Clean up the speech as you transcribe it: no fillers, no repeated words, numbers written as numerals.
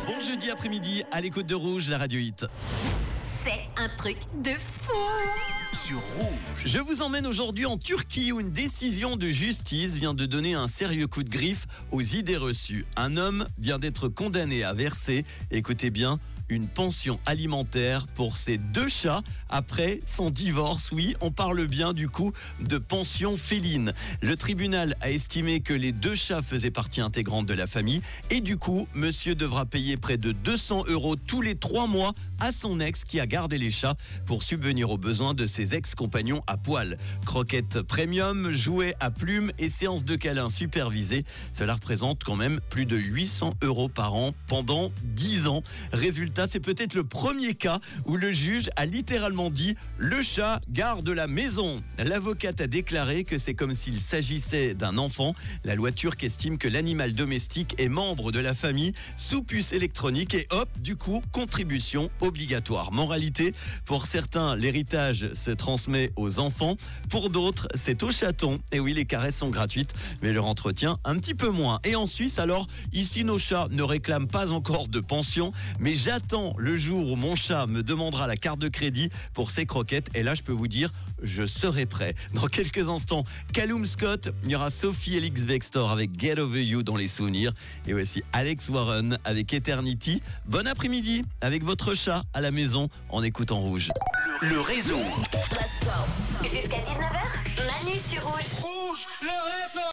Bon jeudi après-midi à l'écoute de Rouge, la radio hit. C'est un truc de fou. Sur Rouge. Je vous emmène aujourd'hui en Turquie où une décision de justice vient de donner un sérieux coup de griffe aux idées reçues. Un homme vient d'être condamné à verser, écoutez bien, une pension alimentaire pour ses 2 chats après son divorce. Oui, on parle bien du coup de pension féline. Le tribunal a estimé que les 2 chats faisaient partie intégrante de la famille et du coup, monsieur devra payer près de 200 € tous les 3 mois à son ex qui a gardé les chats pour subvenir aux besoins de ses ex-compagnons à poil. Croquettes premium, jouets à plumes et séances de câlins supervisées. Cela représente quand même plus de 800 € par an pendant 10 ans. Résultat, c'est peut-être le premier cas où le juge a littéralement dit « Le chat garde la maison ». L'avocate a déclaré que c'est comme s'il s'agissait d'un enfant. La loi turque estime que l'animal domestique est membre de la famille sous puce électronique et hop, du coup, contribution obligatoire. Moralité, pour certains, l'héritage se transmet aux enfants. Pour d'autres, c'est aux chatons. Et oui, les caresses sont gratuites, mais leur entretien un petit peu moins. Et en Suisse, alors, ici, nos chats ne réclament pas encore de pension, mais j'attends le jour où mon chat me demandera la carte de crédit pour ses croquettes. Et là, je peux vous dire, je serai prêt. Dans quelques instants, Callum Scott, il y aura Sophie Elix Bextor avec Get Over You dans les souvenirs. Et aussi Alex Warren avec Eternity. Bon après-midi avec votre chat à la maison en écoutant Rouge. Le réseau. Let's go. Jusqu'à 19h, Manu sur Rouge. Rouge, le réseau.